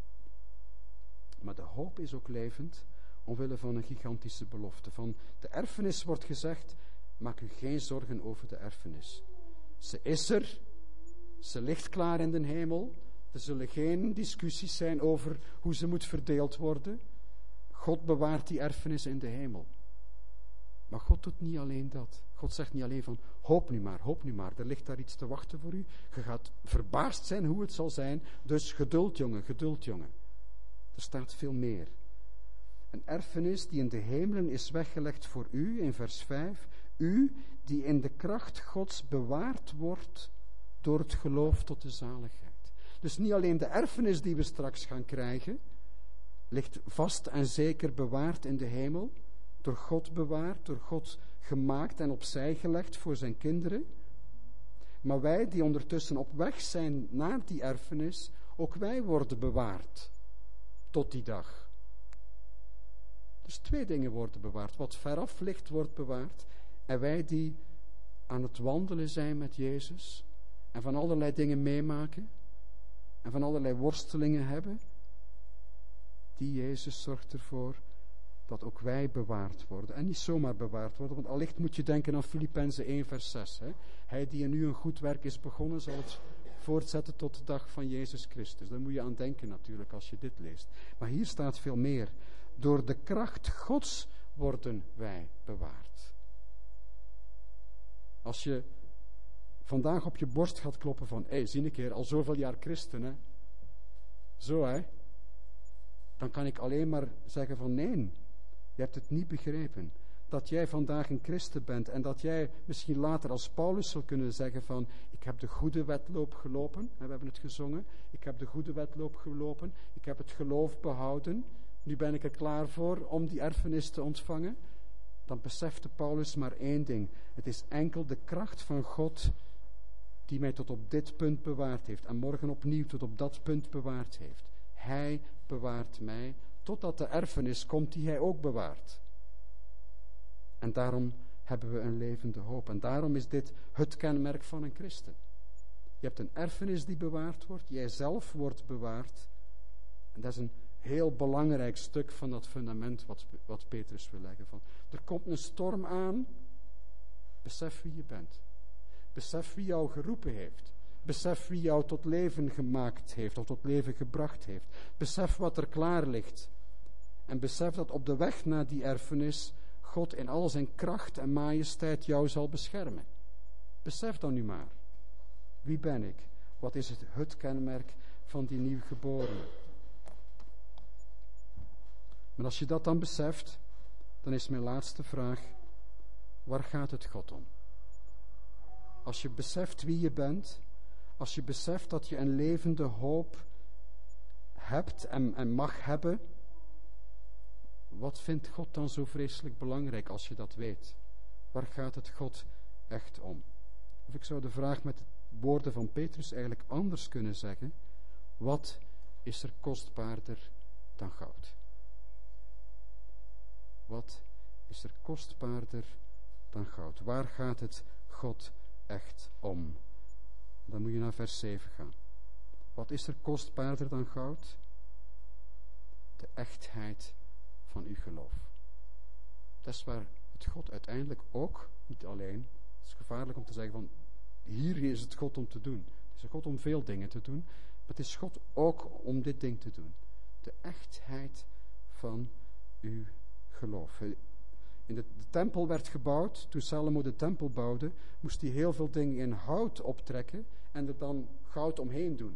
A: Maar de hoop is ook levend, omwille van een gigantische belofte. Van de erfenis wordt gezegd, maak u geen zorgen over de erfenis. Ze is er, ze ligt klaar in de hemel, er zullen geen discussies zijn over hoe ze moet verdeeld worden. God bewaart die erfenis in de hemel. Maar God doet niet alleen dat. God zegt niet alleen van, hoop nu maar, hoop nu maar, er ligt daar iets te wachten voor u. Je gaat verbaasd zijn hoe het zal zijn, dus geduld jongen, geduld jongen. Er staat veel meer. Een erfenis die in de hemelen is weggelegd voor u, in vers vijf. U die in de kracht Gods bewaard wordt door het geloof tot de zaligheid. Dus niet alleen de erfenis die we straks gaan krijgen, ligt vast en zeker bewaard in de hemel, door God bewaard, door God gemaakt en opzij gelegd voor zijn kinderen. Maar wij die ondertussen op weg zijn naar die erfenis, ook wij worden bewaard tot die dag. Dus twee dingen worden bewaard. Wat veraf ligt, wordt bewaard. En wij die aan het wandelen zijn met Jezus en van allerlei dingen meemaken en van allerlei worstelingen hebben, die Jezus zorgt ervoor dat ook wij bewaard worden. En niet zomaar bewaard worden, want allicht moet je denken aan Filippenzen één vers zes. Hè? Hij die in nu een goed werk is begonnen, zal het voortzetten tot de dag van Jezus Christus. Daar moet je aan denken natuurlijk als je dit leest. Maar hier staat veel meer. Door de kracht Gods worden wij bewaard. Als je vandaag op je borst gaat kloppen van, hé, hey, zie een keer, al zoveel jaar christen, hè? Zo, hè? Dan kan ik alleen maar zeggen van, nee, je hebt het niet begrepen. Dat jij vandaag een christen bent en dat jij misschien later als Paulus zal kunnen zeggen van, ik heb de goede wedloop gelopen, we hebben het gezongen, ik heb de goede wedloop gelopen, ik heb het geloof behouden, nu ben ik er klaar voor om die erfenis te ontvangen. Dan besefte Paulus maar één ding, het is enkel de kracht van God die mij tot op dit punt bewaard heeft en morgen opnieuw tot op dat punt bewaard heeft. Hij bewaart mij totdat de erfenis komt die hij ook bewaart. En daarom hebben we een levende hoop. En daarom is dit het kenmerk van een christen. Je hebt een erfenis die bewaard wordt. Jij zelf wordt bewaard. En dat is een heel belangrijk stuk van dat fundament wat, wat Petrus wil leggen. Van, er komt een storm aan. Besef wie je bent. Besef wie jou geroepen heeft. Besef wie jou tot leven gemaakt heeft of tot leven gebracht heeft. Besef wat er klaar ligt. En besef dat op de weg naar die erfenis God in al zijn kracht en majesteit jou zal beschermen. Besef dan nu maar. Wie ben ik? Wat is het, het kenmerk van die nieuwgeborene? Maar als je dat dan beseft, dan is mijn laatste vraag, waar gaat het God om? Als je beseft wie je bent, als je beseft dat je een levende hoop hebt en, en mag hebben, wat vindt God dan zo vreselijk belangrijk als je dat weet? Waar gaat het God echt om? Of ik zou de vraag met de woorden van Petrus eigenlijk anders kunnen zeggen. Wat is er kostbaarder dan goud? Wat is er kostbaarder dan goud? Waar gaat het God echt om? Dan moet je naar vers zeven gaan. Wat is er kostbaarder dan goud? De echtheid van uw geloof. Dat is waar het God uiteindelijk ook, niet alleen, het is gevaarlijk om te zeggen van, hier is het God om te doen. Het is een God om veel dingen te doen, maar het is God ook om dit ding te doen. De echtheid van uw geloof. In de, de tempel werd gebouwd, toen Salomo de tempel bouwde, moest hij heel veel dingen in hout optrekken en er dan goud omheen doen.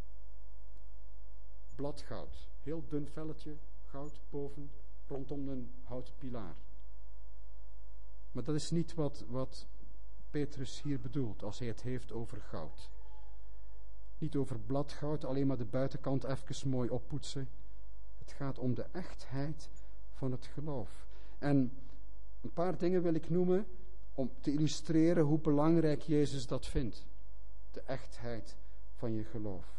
A: Bladgoud, heel dun velletje, goud boven, rondom een houten pilaar. Maar dat is niet wat, wat Petrus hier bedoelt, als hij het heeft over goud. Niet over bladgoud, alleen maar de buitenkant even mooi oppoetsen. Het gaat om de echtheid van het geloof. En een paar dingen wil ik noemen om te illustreren hoe belangrijk Jezus dat vindt. De echtheid van je geloof.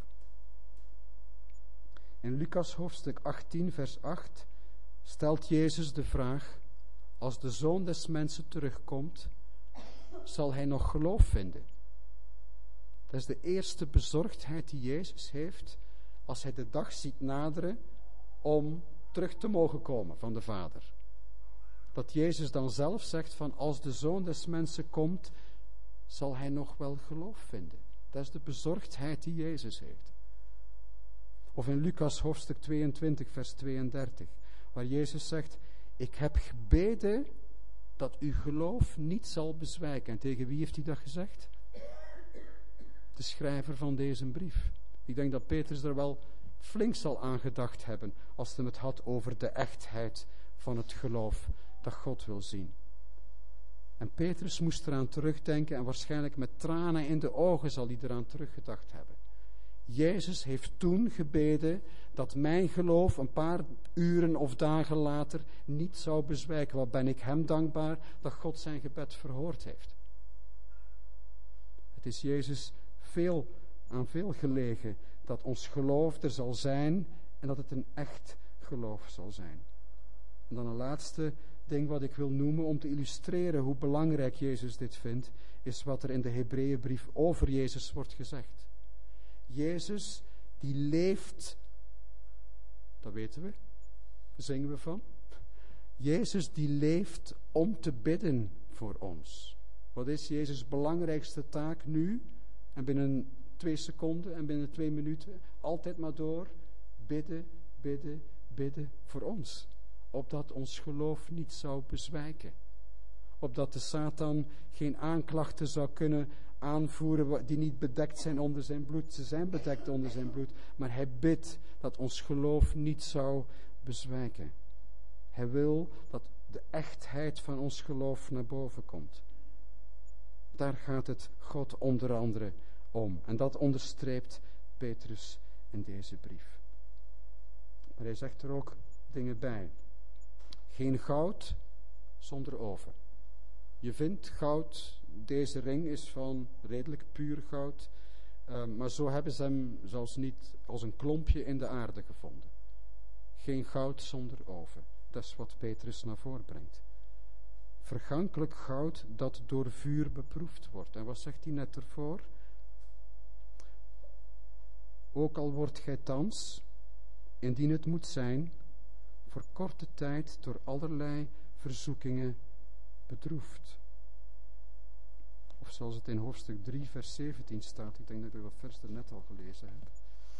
A: In Lucas hoofdstuk achttien, vers acht stelt Jezus de vraag: als de Zoon des Mensen terugkomt, zal hij nog geloof vinden? Dat is de eerste bezorgdheid die Jezus heeft als hij de dag ziet naderen om terug te mogen komen van de Vader. Dat Jezus dan zelf zegt van als de Zoon des Mensen komt, zal hij nog wel geloof vinden. Dat is de bezorgdheid die Jezus heeft. Of in Lucas hoofdstuk tweeëntwintig, vers tweeëndertig, waar Jezus zegt: ik heb gebeden dat uw geloof niet zal bezwijken. En tegen wie heeft hij dat gezegd? De schrijver van deze brief. Ik denk dat Petrus er wel flink zal aan gedacht hebben als hij het had over de echtheid van het geloof dat God wil zien. En Petrus moest eraan terugdenken en waarschijnlijk met tranen in de ogen zal hij eraan teruggedacht hebben. Jezus heeft toen gebeden dat mijn geloof een paar uren of dagen later niet zou bezwijken. Wat ben ik hem dankbaar dat God zijn gebed verhoord heeft. Het is Jezus veel, aan veel gelegen dat ons geloof er zal zijn en dat het een echt geloof zal zijn. En dan een laatste ding wat ik wil noemen om te illustreren hoe belangrijk Jezus dit vindt, is wat er in de Hebreeënbrief over Jezus wordt gezegd. Jezus die leeft, dat weten we, daar zingen we van. Jezus die leeft om te bidden voor ons. Wat is Jezus' belangrijkste taak nu? En binnen twee seconden en binnen twee minuten, altijd maar door, bidden, bidden, bidden voor ons. Opdat ons geloof niet zou bezwijken. Opdat de Satan geen aanklachten zou kunnen aanvoeren die niet bedekt zijn onder zijn bloed. Ze zijn bedekt onder zijn bloed, maar hij bidt dat ons geloof niet zou bezwijken. Hij wil dat de echtheid van ons geloof naar boven komt. Daar gaat het God onder andere om. En dat onderstreept Petrus in deze brief. Maar hij zegt er ook dingen bij. Geen goud zonder oven. Je vindt goud, deze ring is van redelijk puur goud, uh, maar zo hebben ze hem zelfs niet als een klompje in de aarde gevonden. Geen goud zonder oven. Dat is wat Petrus naar voren brengt. Vergankelijk goud dat door vuur beproefd wordt. En wat zegt hij net ervoor? Ook al wordt gij thans, indien het moet zijn, voor korte tijd door allerlei verzoekingen bedroefd. Of zoals het in hoofdstuk drie, vers zeventien staat. Ik denk dat ik dat vers er net al gelezen heb.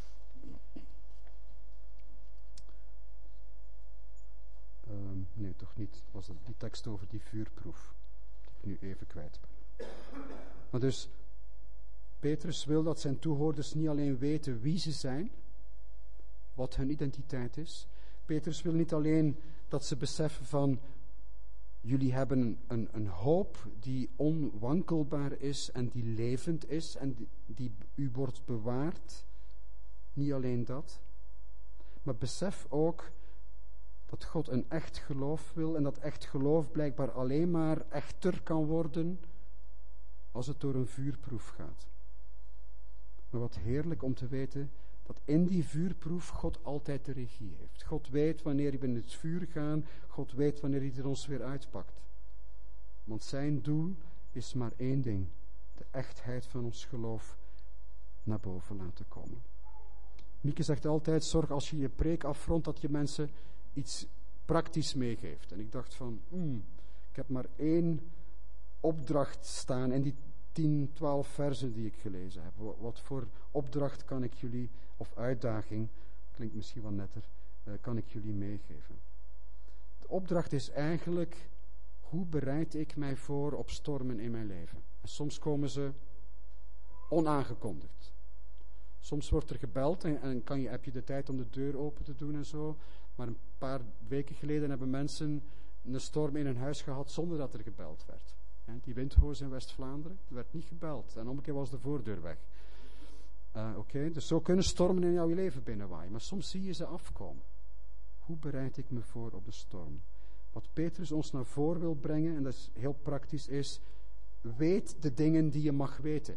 A: Um, nee, toch niet. Was dat die tekst over die vuurproef, die ik nu even kwijt ben. Maar dus, Petrus wil dat zijn toehoorders niet alleen weten wie ze zijn, wat hun identiteit is. Petrus wil niet alleen dat ze beseffen van, jullie hebben een, een hoop die onwankelbaar is en die levend is en die, die u wordt bewaard. Niet alleen dat, maar besef ook dat God een echt geloof wil en dat echt geloof blijkbaar alleen maar echter kan worden als het door een vuurproef gaat. Maar wat heerlijk om te weten dat in die vuurproef God altijd de regie heeft. God weet wanneer we in het vuur gaan, God weet wanneer hij er ons weer uitpakt. Want zijn doel is maar één ding, de echtheid van ons geloof naar boven laten komen. Mieke zegt altijd, zorg als je je preek afrondt dat je mensen iets praktisch meegeeft. En ik dacht van, mm, ik heb maar één opdracht staan in die tien, twaalf versen die ik gelezen heb. Wat voor opdracht kan ik jullie, of uitdaging, klinkt misschien wat netter, uh, kan ik jullie meegeven? De opdracht is eigenlijk, hoe bereid ik mij voor op stormen in mijn leven? En soms komen ze onaangekondigd. Soms wordt er gebeld en, en kan je, heb je de tijd om de deur open te doen en zo. Maar een paar weken geleden hebben mensen een storm in hun huis gehad zonder dat er gebeld werd. He, die windhoos in West-Vlaanderen, er werd niet gebeld. En omgekeerd was de voordeur weg. Uh, Oké, okay? Dus zo kunnen stormen in jouw leven binnenwaaien. Maar soms zie je ze afkomen. Hoe bereid ik me voor op de storm? Wat Petrus ons naar voren wil brengen, en dat is heel praktisch, is: weet de dingen die je mag weten.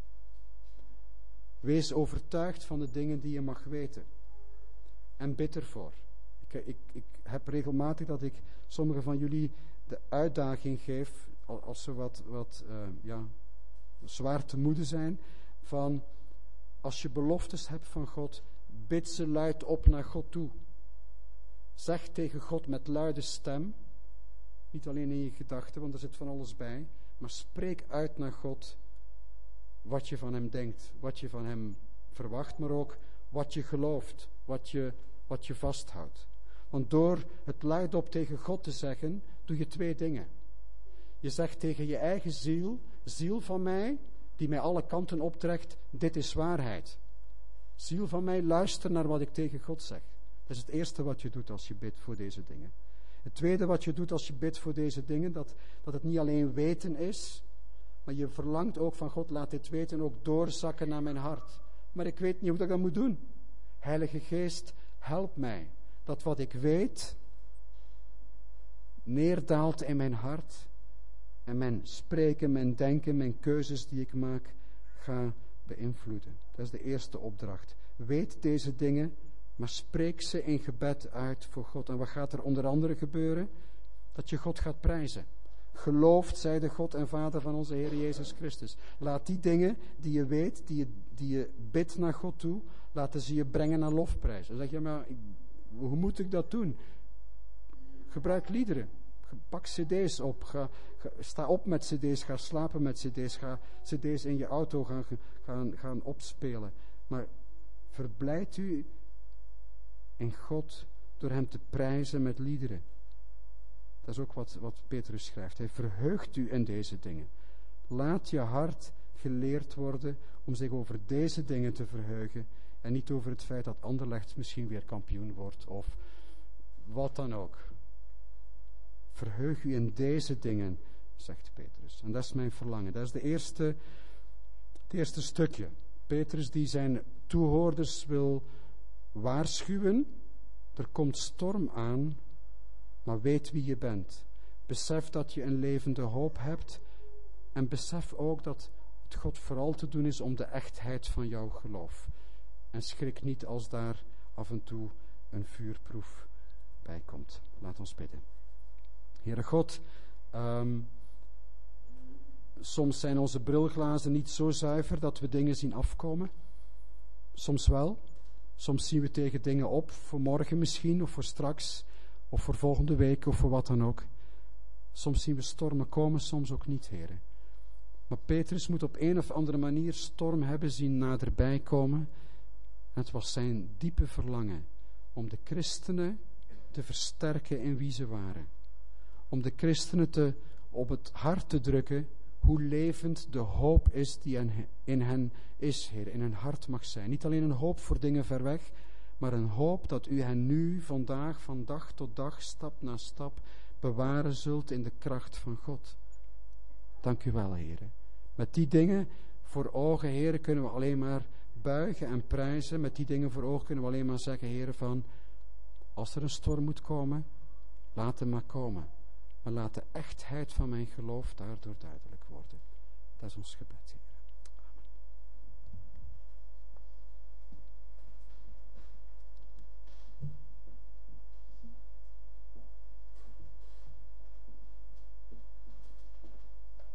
A: Wees overtuigd van de dingen die je mag weten. En bid ervoor. Ik, ik, ik heb regelmatig dat ik sommigen van jullie de uitdaging geef, als ze wat, wat uh, ja, zwaar te moede zijn, van als je beloftes hebt van God, bid ze luid op naar God toe. Zeg tegen God met luide stem, niet alleen in je gedachten, want er zit van alles bij, maar spreek uit naar God wat je van hem denkt, wat je van hem verwacht, maar ook wat je gelooft, wat je, wat je vasthoudt. Want door het luidop tegen God te zeggen, doe je twee dingen. Je zegt tegen je eigen ziel, ziel van mij, die mij alle kanten optrekt, dit is waarheid. Ziel van mij, luister naar wat ik tegen God zeg. Dat is het eerste wat je doet als je bidt voor deze dingen. Het tweede wat je doet als je bidt voor deze dingen, dat, dat het niet alleen weten is, maar je verlangt ook van God, laat dit weten ook doorzakken naar mijn hart. Maar ik weet niet hoe ik dat moet doen. Heilige Geest, help mij. Dat wat ik weet, neerdaalt in mijn hart. En mijn spreken, mijn denken, mijn keuzes die ik maak, ga beïnvloeden. Dat is de eerste opdracht. Weet deze dingen, maar spreek ze in gebed uit voor God. En wat gaat er onder andere gebeuren? Dat je God gaat prijzen. Gelooft, zij de God en Vader van onze Heer Jezus Christus. Laat die dingen die je weet, die je, die je bidt naar God toe, laten ze je brengen naar lofprijs. Dan zeg je, maar ik, hoe moet ik dat doen? Gebruik liederen. Pak cd's op. Ga, ga, sta op met cd's. Ga slapen met cd's. Ga cd's in je auto gaan, gaan, gaan opspelen. Maar verblijd u in God door hem te prijzen met liederen. Dat is ook wat, wat Petrus schrijft. Hij verheugt u in deze dingen. Laat je hart geleerd worden om zich over deze dingen te verheugen en niet over het feit dat Anderlecht misschien weer kampioen wordt of wat dan ook. Verheug u in deze dingen, zegt Petrus. En dat is mijn verlangen. Dat is de eerste, het eerste stukje. Petrus die zijn toehoorders wil waarschuwen. Er komt storm aan, maar weet wie je bent. Besef dat je een levende hoop hebt. En besef ook dat het God vooral te doen is om de echtheid van jouw geloof. En schrik niet als daar af en toe een vuurproef bij komt. Laat ons bidden. Heere God, um, soms zijn onze brilglazen niet zo zuiver dat we dingen zien afkomen. Soms wel. Soms zien we tegen dingen op, voor morgen misschien, of voor straks, of voor volgende week, of voor wat dan ook. Soms zien we stormen komen, soms ook niet, Heere. Maar Petrus moet op een of andere manier storm hebben zien naderbij komen. En het was zijn diepe verlangen om de christenen te versterken in wie ze waren. Om de christenen te, op het hart te drukken hoe levend de hoop is die in hen is, Heer, in hun hart mag zijn. Niet alleen een hoop voor dingen ver weg, maar een hoop dat u hen nu, vandaag, van dag tot dag, stap na stap, bewaren zult in de kracht van God. Dank u wel, Heer. Met die dingen voor ogen, Heer, kunnen we alleen maar buigen en prijzen. Met die dingen voor ogen kunnen we alleen maar zeggen, Heer, van als er een storm moet komen, laat hem maar komen. Maar laat de echtheid van mijn geloof daardoor duidelijk worden. Dat is ons gebed, Heer.